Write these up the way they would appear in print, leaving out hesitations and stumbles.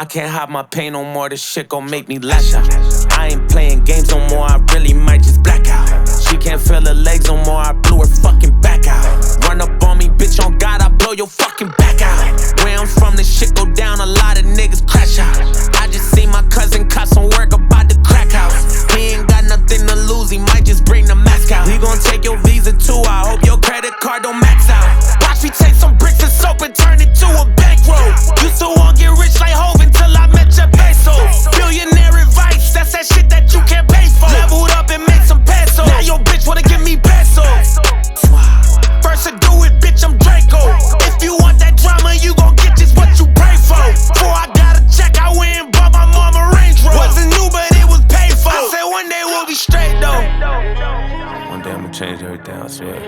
can't hide my pain no more, this shit gon' make me lash out. I ain't playing games no more, I really might just black out. She can't feel her legs no more, I blew her fucking back out. Run up on me, bitch, on God, I blow your fucking back out. Where I'm from, this shit go down, a lot of niggas crash out. I just seen my cousin caught some work about the crack house. He ain't got nothing to lose, he might just bring the mask out. He gon' take your visa too, I hope your credit card don't max out. Watch me take some bricks and soap and turn it to a bankroll. Used to want get rich like Hov until I met your Bezos. Billionaire advice, that's that shit that you can't pay for. Leveled up and make some pesos. Now your bitch wanna give me pesos. First to do it, bitch, I'm Draco. If you want that drama, you gon' get just what you pray for. Before I got a check, I went and bought my mama Range Rover. Wasn't new, but it was paid for. I said one day we'll be straight though. One day I'ma change everything, I swear.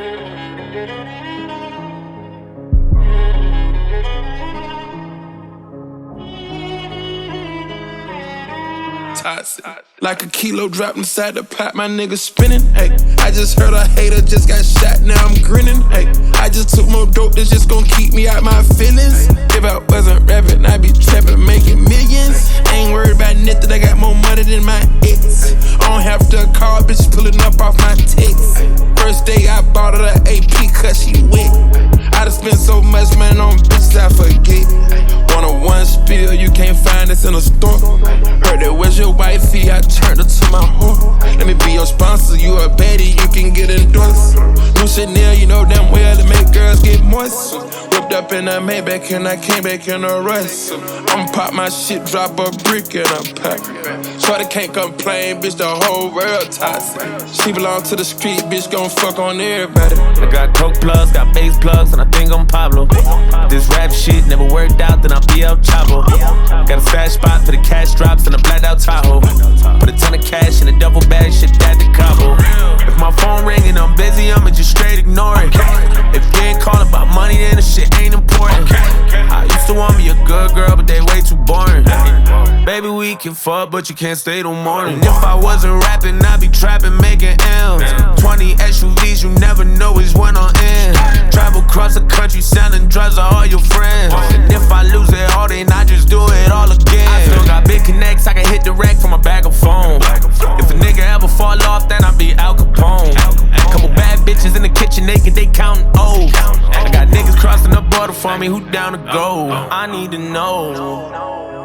Toxic. Like a kilo dropped inside the pot, my nigga spinning. Hey, I just heard a hater just got shot, now I'm grinning. Hey, I just took more dope that's just gon' keep me out my feelings. If I wasn't rapping, I'd be trapping, making millions. Ain't worried about nothing, I got more money than my ex. I don't have to call, bitch pulling up off my text. First day I bought her the AP cause she wet. I done spent so much money on bitches I forget. 101 spill, you can't find this in a store. Heard that was your wifey, I turned her to my whore. Let me be your sponsor, you a baddie, you can get endorsed. New Chanel, you know damn well to make girls get moist. Whipped up in a Maybach and I came back in a rush. I'ma pop my shit, drop a brick in a pack. Shorty can't complain, bitch, the whole world toxic. She belong to the street, bitch, gon' fuck on everybody. I got coke plugs, got bass plugs, and I think I'm Pablo. This rap shit never worked out, then I'll be El Chavo. Got a stash spot for the cash drops and a blacked out Tahoe. Put a ton of cash in a duffel bag, shit that to Cabo. If my phone ringing, I'm busy, I'ma just straight ignore it. If you ain't calling about money, then the shit ain't important. I used to want me a good girl, but they way too boring. Baby, we can fuck, but you can't stay till morning. If I wasn't rapping, I'd be trapping, making M's. 20 SUVs, you never know which one on end. Travel across the country, selling drugs to all your friends. And if I lose it all, then I just do it all again. I still got big connects, I can hit the rack from a bag of phone. If a nigga ever fall off, then I be Al Capone. Couple bad bitches in the kitchen, naked, they counting O's. I got niggas crossing the border for me, who down to go? I need to know.